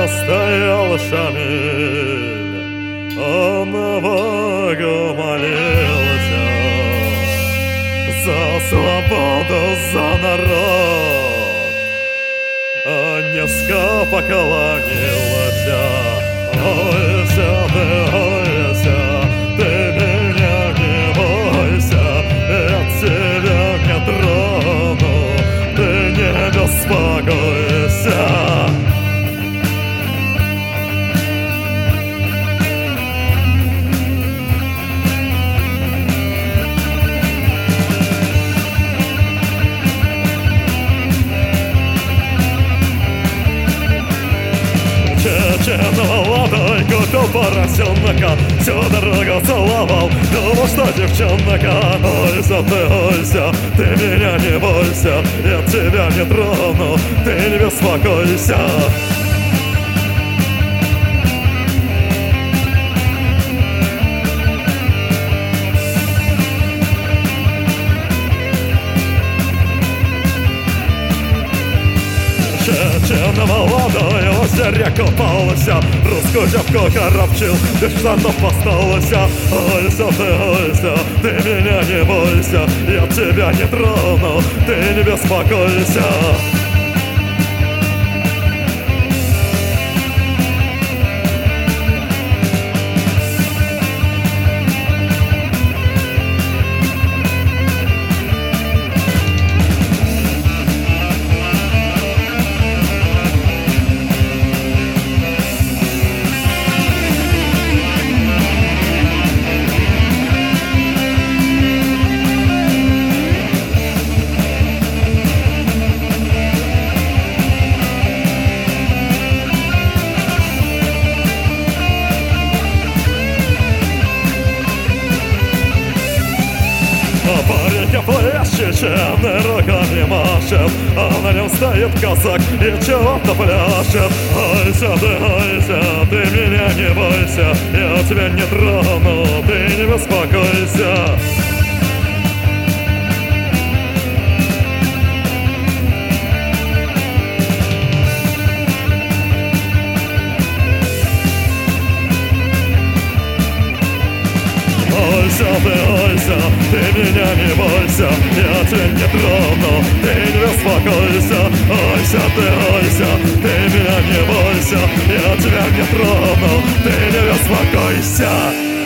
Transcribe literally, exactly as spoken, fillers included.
стоял Шамиль, он на Бога молился за свободу, за народ, а низко поклонился. Ойся ты, ойся, ты меня не бойся, я тебя не трону, ты не беспокойся. Чечен молодой купил поросенка, всю дорогу целовал, думал, что девчонка. Ойся ты, ойся, ты меня не бойся, я тебя не трону, ты не беспокойся. Чечен молодой в озере купался, русскую девку коробчил, без штанов остался. Ойся ты, ойся, ты меня не бойся, я тебя не трону, ты не беспокойся. Паренька пляж, чеченый руками машет, а на нем стоит казак и чего-то пляшет. Ойся ты, ойся, ты меня не бойся, я тебя не трону, ты не беспокойся. Ойся ты, ойся, ты меня не бойся, я тебя не трону, ты не беспокойся. Ойся ты, ойся, ты меня не бойся, я тебя не трону, ты не беспокойся.